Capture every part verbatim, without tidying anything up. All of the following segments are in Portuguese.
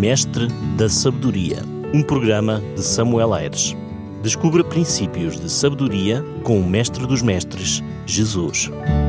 Mestre da Sabedoria, um programa de Samuel Ayres. Descubra princípios de sabedoria com o Mestre dos Mestres, Jesus.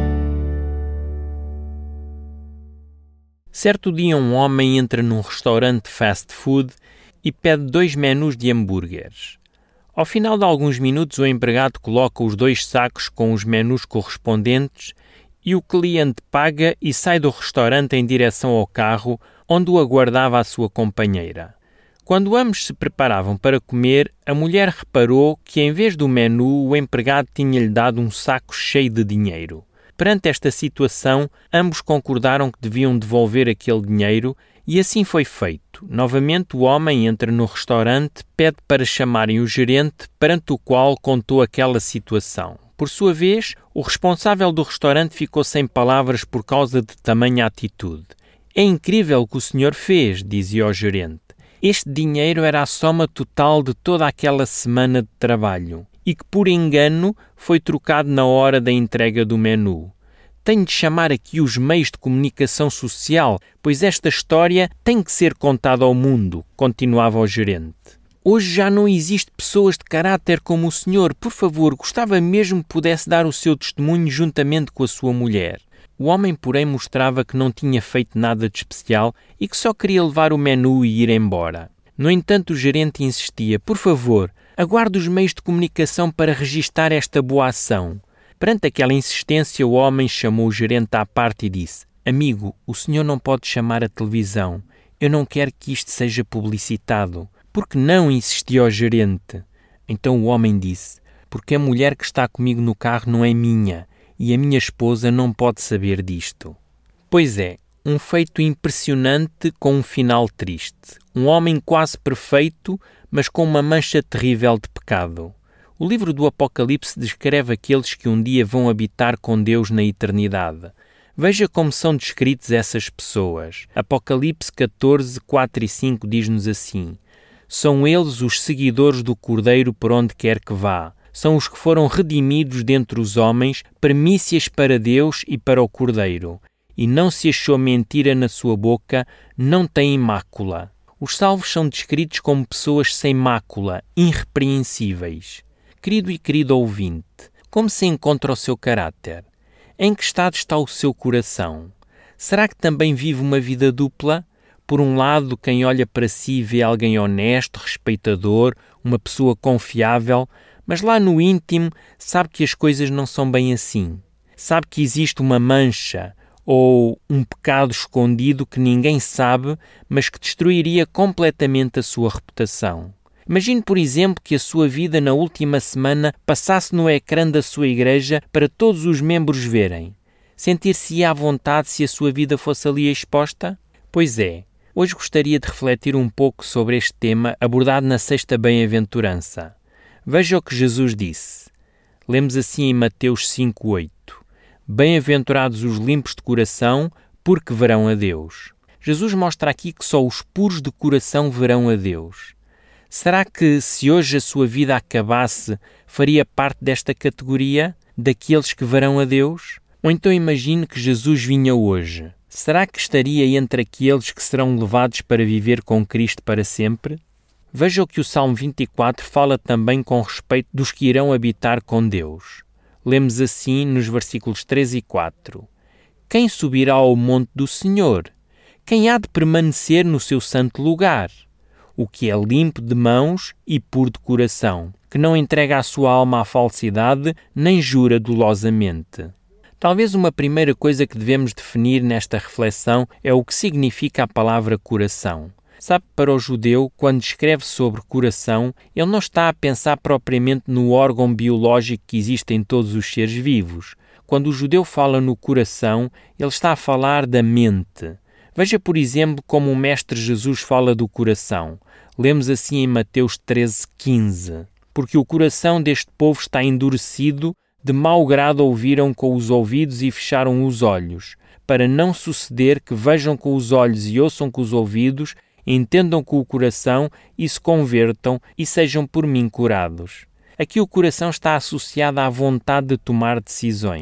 Certo dia um homem entra num restaurante de fast food e pede dois menus de hambúrgueres. Ao final de alguns minutos, o empregado coloca os dois sacos com os menus correspondentes e o cliente paga e sai do restaurante em direção ao carro onde o aguardava a sua companheira. Quando ambos se preparavam para comer, a mulher reparou que em vez do menu o empregado tinha-lhe dado um saco cheio de dinheiro. Perante esta situação, ambos concordaram que deviam devolver aquele dinheiro e assim foi feito. Novamente o homem entra no restaurante, pede para chamarem o gerente, perante o qual contou aquela situação. Por sua vez, o responsável do restaurante ficou sem palavras por causa de tamanha atitude. É incrível o que o senhor fez, dizia o gerente. Este dinheiro era a soma total de toda aquela semana de trabalho e que, por engano, foi trocado na hora da entrega do menu. Tenho de chamar aqui os meios de comunicação social, pois esta história tem que ser contada ao mundo, continuava o gerente. Hoje já não existe pessoas de caráter como o senhor. Por favor, gostava mesmo que pudesse dar o seu testemunho juntamente com a sua mulher. O homem, porém, mostrava que não tinha feito nada de especial e que só queria levar o menu e ir embora. No entanto, o gerente insistia. Por favor, aguarde os meios de comunicação para registar esta boa ação. Perante aquela insistência, o homem chamou o gerente à parte e disse: Amigo, o senhor não pode chamar a televisão. Eu não quero que isto seja publicitado. Por que não? Insistia o gerente. Então o homem disse: Porque a mulher que está comigo no carro não é minha e a minha esposa não pode saber disto. Pois é, um feito impressionante com um final triste. Um homem quase perfeito, mas com uma mancha terrível de pecado. O livro do Apocalipse descreve aqueles que um dia vão habitar com Deus na eternidade. Veja como são descritos essas pessoas. Apocalipse catorze, quatro e cinco diz-nos assim: São eles os seguidores do Cordeiro por onde quer que vá. São os que foram redimidos dentre os homens, primícias para Deus e para o Cordeiro. E não se achou mentira na sua boca, não tem mácula. Os salvos são descritos como pessoas sem mácula, irrepreensíveis. Querido e querido ouvinte, como se encontra o seu caráter? Em que estado está o seu coração? Será que também vive uma vida dupla? Por um lado, quem olha para si vê alguém honesto, respeitador, uma pessoa confiável, mas lá no íntimo sabe que as coisas não são bem assim. Sabe que existe uma mancha ou um pecado escondido que ninguém sabe, mas que destruiria completamente a sua reputação. Imagine, por exemplo, que a sua vida na última semana passasse no ecrã da sua igreja para todos os membros verem. Sentir-se-ia à vontade se a sua vida fosse ali exposta? Pois é. Hoje gostaria de refletir um pouco sobre este tema abordado na sexta bem-aventurança. Veja o que Jesus disse. Lemos assim em Mateus cinco, oito. Bem-aventurados os limpos de coração, porque verão a Deus. Jesus mostra aqui que só os puros de coração verão a Deus. Será que, se hoje a sua vida acabasse, faria parte desta categoria, daqueles que verão a Deus? Ou então imagine que Jesus vinha hoje. Será que estaria entre aqueles que serão levados para viver com Cristo para sempre? Veja o que o Salmo vinte e quatro fala também com respeito dos que irão habitar com Deus. Lemos assim nos versículos três e quatro. Quem subirá ao monte do Senhor? Quem há de permanecer no seu santo lugar? O que é limpo de mãos e puro de coração, que não entrega a sua alma à falsidade, nem jura dolosamente. Talvez uma primeira coisa que devemos definir nesta reflexão é o que significa a palavra coração. Sabe, para o judeu, quando escreve sobre coração, ele não está a pensar propriamente no órgão biológico que existe em todos os seres vivos. Quando o judeu fala no coração, ele está a falar da mente. Veja, por exemplo, como o Mestre Jesus fala do coração. Lemos assim em Mateus treze, quinze. Porque o coração deste povo está endurecido, de mau grado ouviram com os ouvidos e fecharam os olhos, para não suceder que vejam com os olhos e ouçam com os ouvidos, entendam com o coração e se convertam e sejam por mim curados. Aqui o coração está associado à vontade de tomar decisões.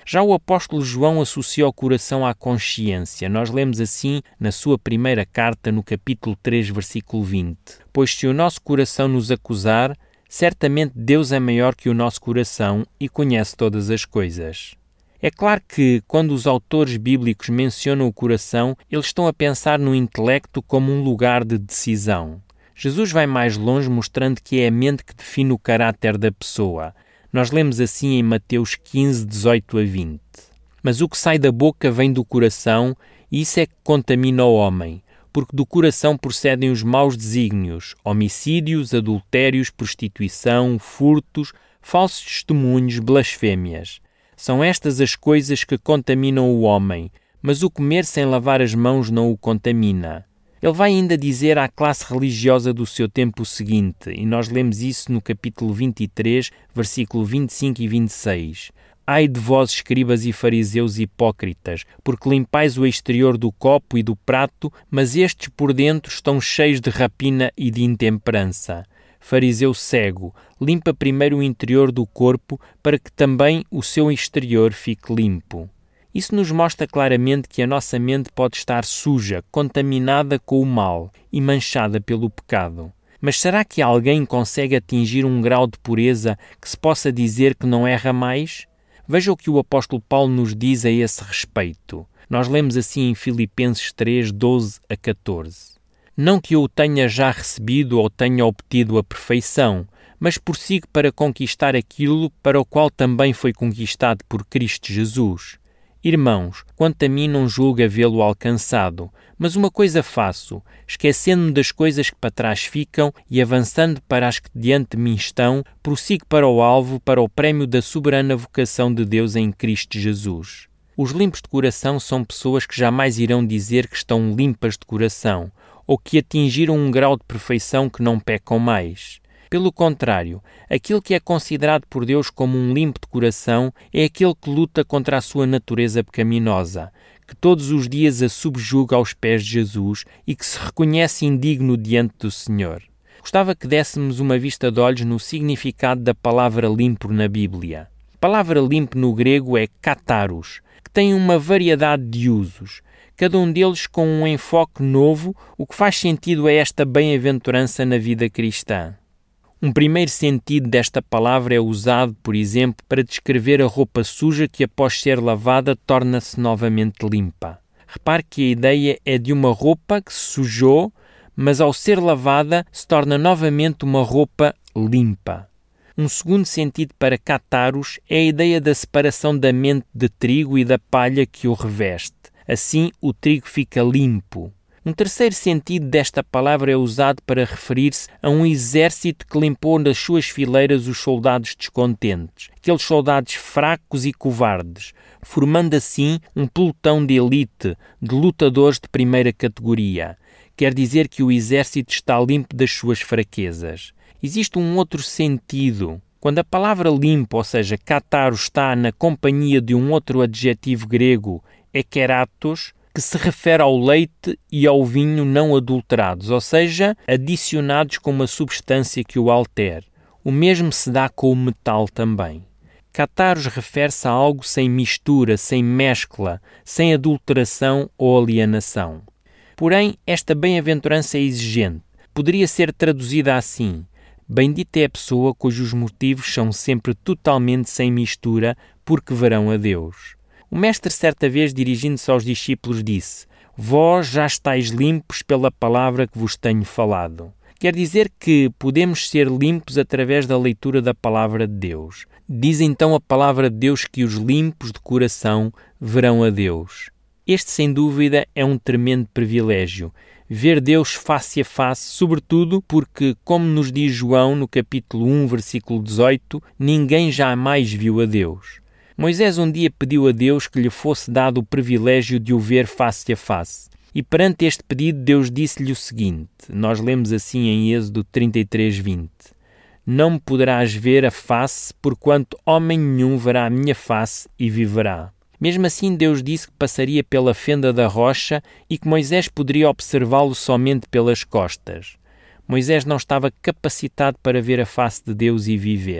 Já o apóstolo João associa o coração à consciência. Nós lemos assim na sua primeira carta, no capítulo três, versículo vinte. Pois se o nosso coração nos acusar, certamente Deus é maior que o nosso coração e conhece todas as coisas. É claro que, quando os autores bíblicos mencionam o coração, eles estão a pensar no intelecto como um lugar de decisão. Jesus vai mais longe, mostrando que é a mente que define o caráter da pessoa. Nós lemos assim em Mateus quinze, dezoito a vinte. Mas o que sai da boca vem do coração, e isso é que contamina o homem, porque do coração procedem os maus desígnios, homicídios, adultérios, prostituição, furtos, falsos testemunhos, blasfémias. São estas as coisas que contaminam o homem, mas o comer sem lavar as mãos não o contamina. Ele vai ainda dizer à classe religiosa do seu tempo o seguinte, e nós lemos isso no capítulo vinte e três, versículo vinte e cinco e vinte e seis. Ai de vós, escribas e fariseus hipócritas, porque limpais o exterior do copo e do prato, mas estes por dentro estão cheios de rapina e de intemperança. Fariseu cego, limpa primeiro o interior do corpo, para que também o seu exterior fique limpo. Isso nos mostra claramente que a nossa mente pode estar suja, contaminada com o mal e manchada pelo pecado. Mas será que alguém consegue atingir um grau de pureza que se possa dizer que não erra mais? Veja o que o apóstolo Paulo nos diz a esse respeito. Nós lemos assim em Filipenses três, doze a catorze. Não que eu o tenha já recebido ou tenha obtido a perfeição, mas prossigo para conquistar aquilo para o qual também foi conquistado por Cristo Jesus. Irmãos, quanto a mim não julgo havê-lo alcançado, mas uma coisa faço, esquecendo-me das coisas que para trás ficam e avançando para as que diante de mim estão, prossigo para o alvo, para o prémio da soberana vocação de Deus em Cristo Jesus. Os limpos de coração são pessoas que jamais irão dizer que estão limpas de coração, ou que atingiram um grau de perfeição que não pecam mais. Pelo contrário, aquele que é considerado por Deus como um limpo de coração é aquele que luta contra a sua natureza pecaminosa, que todos os dias a subjuga aos pés de Jesus e que se reconhece indigno diante do Senhor. Gostava que dessemos uma vista de olhos no significado da palavra limpo na Bíblia. A palavra limpo no grego é kataros, que tem uma variedade de usos, cada um deles com um enfoque novo, o que faz sentido a esta bem-aventurança na vida cristã. Um primeiro sentido desta palavra é usado, por exemplo, para descrever a roupa suja que, após ser lavada, torna-se novamente limpa. Repare que a ideia é de uma roupa que se sujou, mas ao ser lavada se torna novamente uma roupa limpa. Um segundo sentido para kataros é a ideia da separação da mente de trigo e da palha que o reveste. Assim, o trigo fica limpo. Um terceiro sentido desta palavra é usado para referir-se a um exército que limpou nas suas fileiras os soldados descontentes, aqueles soldados fracos e covardes, formando assim um pelotão de elite, de lutadores de primeira categoria. Quer dizer que o exército está limpo das suas fraquezas. Existe um outro sentido. Quando a palavra limpo, ou seja, kataro, está na companhia de um outro adjetivo grego, ekeratos, que se refere ao leite e ao vinho não adulterados, ou seja, adicionados com uma substância que o altere. O mesmo se dá com o metal também. Kataros refere-se a algo sem mistura, sem mescla, sem adulteração ou alienação. Porém, esta bem-aventurança é exigente. Poderia ser traduzida assim: bendita é a pessoa cujos motivos são sempre totalmente sem mistura, porque verão a Deus. O mestre certa vez, dirigindo-se aos discípulos, disse: vós já estáis limpos pela palavra que vos tenho falado. Quer dizer que podemos ser limpos através da leitura da palavra de Deus. Diz então a palavra de Deus que os limpos de coração verão a Deus. Este, sem dúvida, é um tremendo privilégio. Ver Deus face a face, sobretudo porque, como nos diz João no capítulo um, versículo dezoito, ninguém jamais viu a Deus. Moisés um dia pediu a Deus que lhe fosse dado o privilégio de o ver face a face. E perante este pedido, Deus disse-lhe o seguinte, nós lemos assim em Êxodo trinta e três, vinte. Não me poderás ver a face, porquanto homem nenhum verá a minha face e viverá. Mesmo assim, Deus disse que passaria pela fenda da rocha e que Moisés poderia observá-lo somente pelas costas. Moisés não estava capacitado para ver a face de Deus e viver.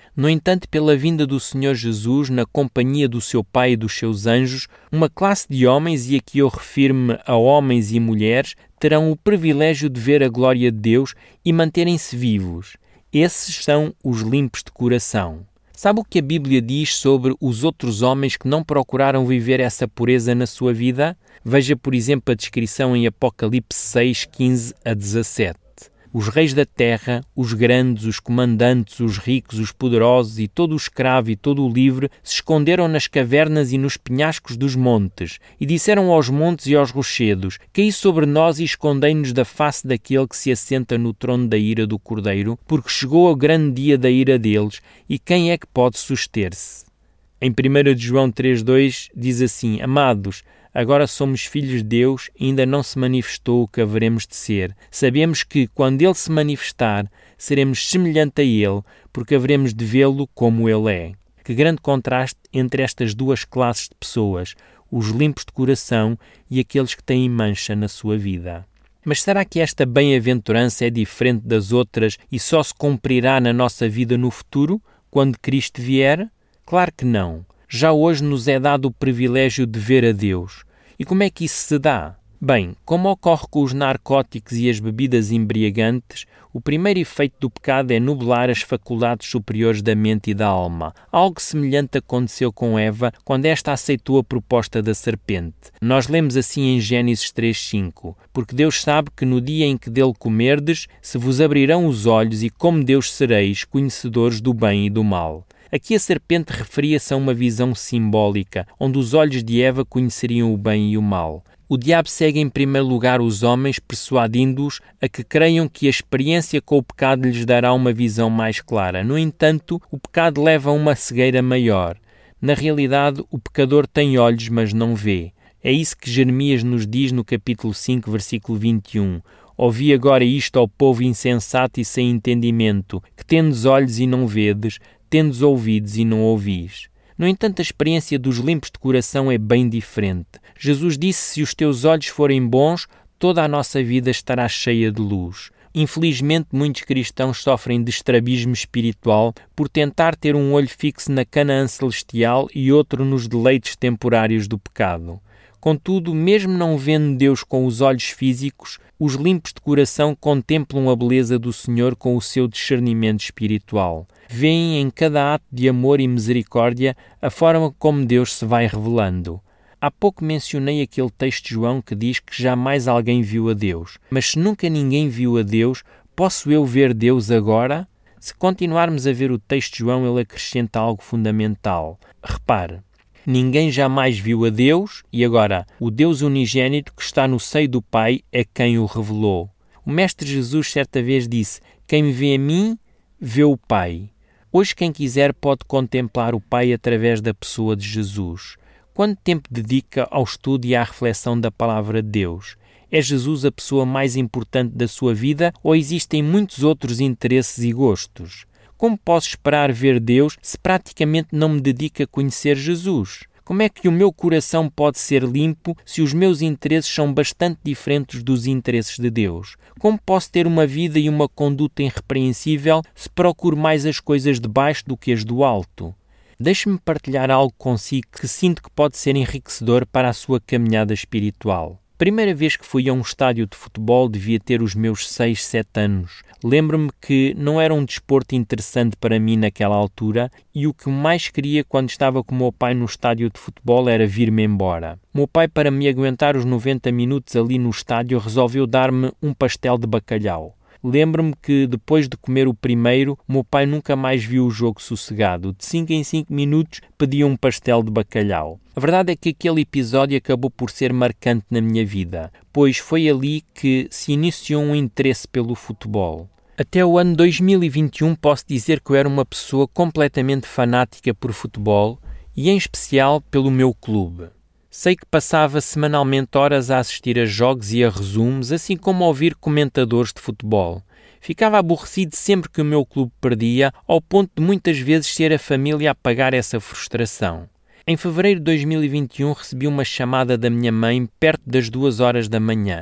No entanto, pela vinda do Senhor Jesus, na companhia do seu Pai e dos seus anjos, uma classe de homens, e aqui eu refiro-me a homens e mulheres, terão o privilégio de ver a glória de Deus e manterem-se vivos. Esses são os limpos de coração. Sabe o que a Bíblia diz sobre os outros homens que não procuraram viver essa pureza na sua vida? Veja, por exemplo, a descrição em Apocalipse seis, quinze a dezassete. Os reis da terra, os grandes, os comandantes, os ricos, os poderosos e todo o escravo e todo o livre se esconderam nas cavernas e nos penhascos dos montes e disseram aos montes e aos rochedos: caí sobre nós e escondei-nos da face daquele que se assenta no trono da ira do Cordeiro, porque chegou o grande dia da ira deles, e quem é que pode suster-se? Em primeira de João três, dois diz assim: amados, agora somos filhos de Deus e ainda não se manifestou o que haveremos de ser. Sabemos que, quando Ele se manifestar, seremos semelhante a Ele, porque haveremos de vê-lo como Ele é. Que grande contraste entre estas duas classes de pessoas, os limpos de coração e aqueles que têm mancha na sua vida. Mas será que esta bem-aventurança é diferente das outras e só se cumprirá na nossa vida no futuro, quando Cristo vier? Claro que não. Já hoje nos é dado o privilégio de ver a Deus. E como é que isso se dá? Bem, como ocorre com os narcóticos e as bebidas embriagantes, o primeiro efeito do pecado é nublar as faculdades superiores da mente e da alma. Algo semelhante aconteceu com Eva quando esta aceitou a proposta da serpente. Nós lemos assim em Gênesis três, cinco: porque Deus sabe que no dia em que dele comerdes, se vos abrirão os olhos e como Deus sereis, conhecedores do bem e do mal. Aqui a serpente referia-se a uma visão simbólica, onde os olhos de Eva conheceriam o bem e o mal. O diabo segue em primeiro lugar os homens, persuadindo-os a que creiam que a experiência com o pecado lhes dará uma visão mais clara. No entanto, o pecado leva a uma cegueira maior. Na realidade, o pecador tem olhos, mas não vê. É isso que Jeremias nos diz no capítulo cinco, versículo vinte e um. Ouvi agora isto ao povo insensato e sem entendimento, que tendes olhos e não vedes, tendes ouvidos e não ouvis. No entanto, a experiência dos limpos de coração é bem diferente. Jesus disse: se os teus olhos forem bons, toda a nossa vida estará cheia de luz. Infelizmente, muitos cristãos sofrem de estrabismo espiritual por tentar ter um olho fixo na Canaã celestial e outro nos deleites temporários do pecado. Contudo, mesmo não vendo Deus com os olhos físicos, os limpos de coração contemplam a beleza do Senhor com o seu discernimento espiritual. Veem em cada ato de amor e misericórdia a forma como Deus se vai revelando. Há pouco mencionei aquele texto de João que diz que jamais alguém viu a Deus. Mas se nunca ninguém viu a Deus, posso eu ver Deus agora? Se continuarmos a ver o texto de João, ele acrescenta algo fundamental. Repare. Ninguém jamais viu a Deus, e agora, o Deus unigênito que está no seio do Pai é quem o revelou. O Mestre Jesus certa vez disse: quem me vê a mim, vê o Pai. Hoje quem quiser pode contemplar o Pai através da pessoa de Jesus. Quanto tempo dedica ao estudo e à reflexão da Palavra de Deus? É Jesus a pessoa mais importante da sua vida ou existem muitos outros interesses e gostos? Como posso esperar ver Deus se praticamente não me dedico a conhecer Jesus? Como é que o meu coração pode ser limpo se os meus interesses são bastante diferentes dos interesses de Deus? Como posso ter uma vida e uma conduta irrepreensível se procuro mais as coisas de baixo do que as do alto? Deixe-me partilhar algo consigo que sinto que pode ser enriquecedor para a sua caminhada espiritual. Primeira vez que fui a um estádio de futebol devia ter os meus seis, sete anos. Lembro-me que não era um desporto interessante para mim naquela altura e o que mais queria quando estava com o meu pai no estádio de futebol era vir-me embora. O meu pai, para me aguentar os noventa minutos ali no estádio, resolveu dar-me um pastel de bacalhau. Lembro-me que, depois de comer o primeiro, o meu pai nunca mais viu o jogo sossegado. De cinco em cinco minutos pedia um pastel de bacalhau. A verdade é que aquele episódio acabou por ser marcante na minha vida, pois foi ali que se iniciou um interesse pelo futebol. Até o ano dois mil e vinte e um posso dizer que eu era uma pessoa completamente fanática por futebol e, em especial, pelo meu clube. Sei que passava semanalmente horas a assistir a jogos e a resumos, assim como a ouvir comentadores de futebol. Ficava aborrecido sempre que o meu clube perdia, ao ponto de muitas vezes ser a família a pagar essa frustração. Em fevereiro de dois mil e vinte e um recebi uma chamada da minha mãe perto das duas horas da manhã.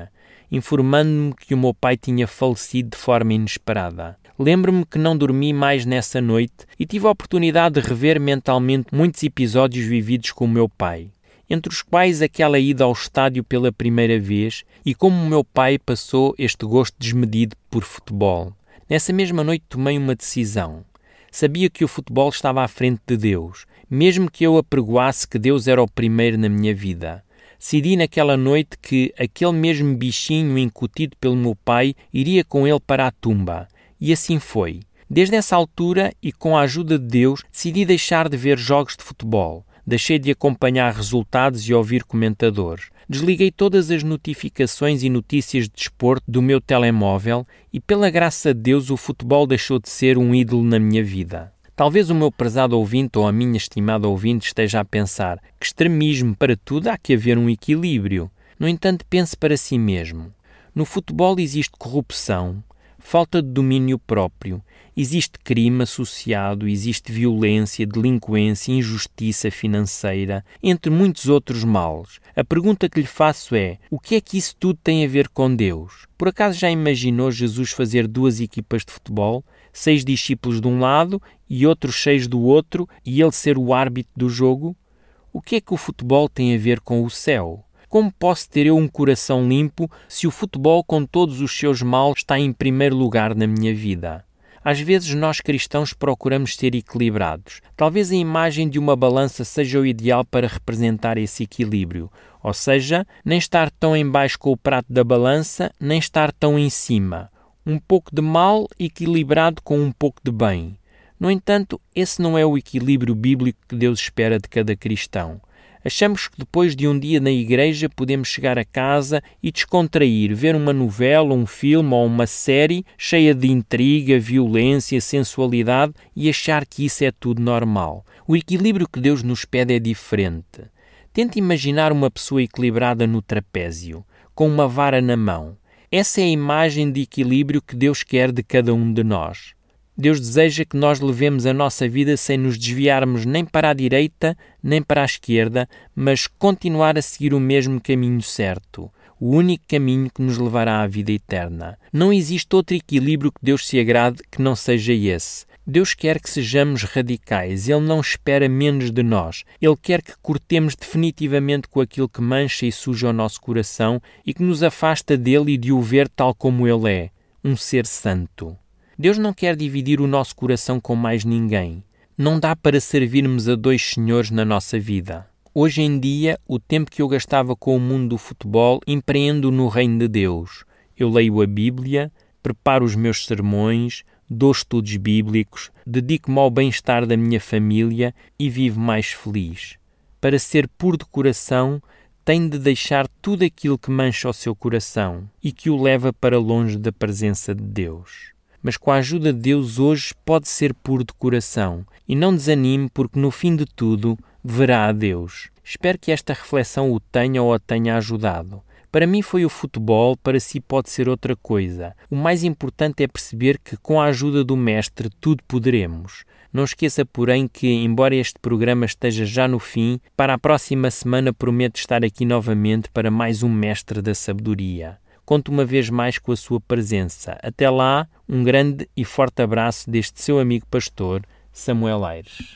informando-me que o meu pai tinha falecido de forma inesperada. Lembro-me que não dormi mais nessa noite e tive a oportunidade de rever mentalmente muitos episódios vividos com o meu pai, entre os quais aquela ida ao estádio pela primeira vez e como o meu pai passou este gosto desmedido por futebol. Nessa mesma noite tomei uma decisão. Sabia que o futebol estava à frente de Deus, mesmo que eu apregoasse que Deus era o primeiro na minha vida. Decidi naquela noite que aquele mesmo bichinho incutido pelo meu pai iria com ele para a tumba. E assim foi. Desde essa altura e com a ajuda de Deus, decidi deixar de ver jogos de futebol. Deixei de acompanhar resultados e ouvir comentadores. Desliguei todas as notificações e notícias de desporto do meu telemóvel e, pela graça de Deus, o futebol deixou de ser um ídolo na minha vida. Talvez o meu prezado ouvinte ou a minha estimada ouvinte esteja a pensar que extremismo, para tudo há que haver um equilíbrio. No entanto, pense para si mesmo. No futebol existe corrupção, falta de domínio próprio, existe crime associado, existe violência, delinquência, injustiça financeira, entre muitos outros males. A pergunta que lhe faço é, o que é que isso tudo tem a ver com Deus? Por acaso já imaginou Jesus fazer duas equipas de futebol, seis discípulos de um lado e outros seis do outro, e ele ser o árbitro do jogo? O que é que o futebol tem a ver com o céu? Como posso ter eu um coração limpo se o futebol, com todos os seus males, está em primeiro lugar na minha vida? Às vezes nós cristãos procuramos ser equilibrados. Talvez a imagem de uma balança seja o ideal para representar esse equilíbrio. Ou seja, nem estar tão em baixo com o prato da balança, nem estar tão em cima. Um pouco de mal equilibrado com um pouco de bem. No entanto, esse não é o equilíbrio bíblico que Deus espera de cada cristão. Achamos que depois de um dia na igreja podemos chegar a casa e descontrair, ver uma novela, um filme ou uma série cheia de intriga, violência, sensualidade e achar que isso é tudo normal. O equilíbrio que Deus nos pede é diferente. Tente imaginar uma pessoa equilibrada no trapézio, com uma vara na mão. Essa é a imagem de equilíbrio que Deus quer de cada um de nós. Deus deseja que nós levemos a nossa vida sem nos desviarmos nem para a direita, nem para a esquerda, mas continuar a seguir o mesmo caminho certo, o único caminho que nos levará à vida eterna. Não existe outro equilíbrio que Deus se agrade que não seja esse. Deus quer que sejamos radicais, Ele não espera menos de nós. Ele quer que cortemos definitivamente com aquilo que mancha e suja o nosso coração e que nos afasta dele e de o ver tal como Ele é, um ser santo. Deus não quer dividir o nosso coração com mais ninguém. Não dá para servirmos a dois senhores na nossa vida. Hoje em dia, o tempo que eu gastava com o mundo do futebol, empreendo no reino de Deus. Eu leio a Bíblia, preparo os meus sermões, dou estudos bíblicos, dedico-me ao bem-estar da minha família e vivo mais feliz. Para ser puro de coração, tem de deixar tudo aquilo que mancha o seu coração e que o leva para longe da presença de Deus. Mas com a ajuda de Deus hoje pode ser puro de coração e não desanime porque no fim de tudo verá a Deus. Espero que esta reflexão o tenha ou a tenha ajudado. Para mim foi o futebol, para si pode ser outra coisa. O mais importante é perceber que com a ajuda do Mestre tudo poderemos. Não esqueça, porém, que, embora este programa esteja já no fim, para a próxima semana prometo estar aqui novamente para mais um Mestre da Sabedoria. Conto uma vez mais com a sua presença. Até lá, um grande e forte abraço deste seu amigo pastor, Samuel Aires.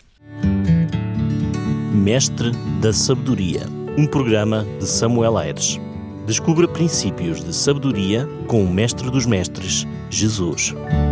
Mestre da Sabedoria, um programa de Samuel Aires. Descubra princípios de sabedoria com o Mestre dos Mestres, Jesus.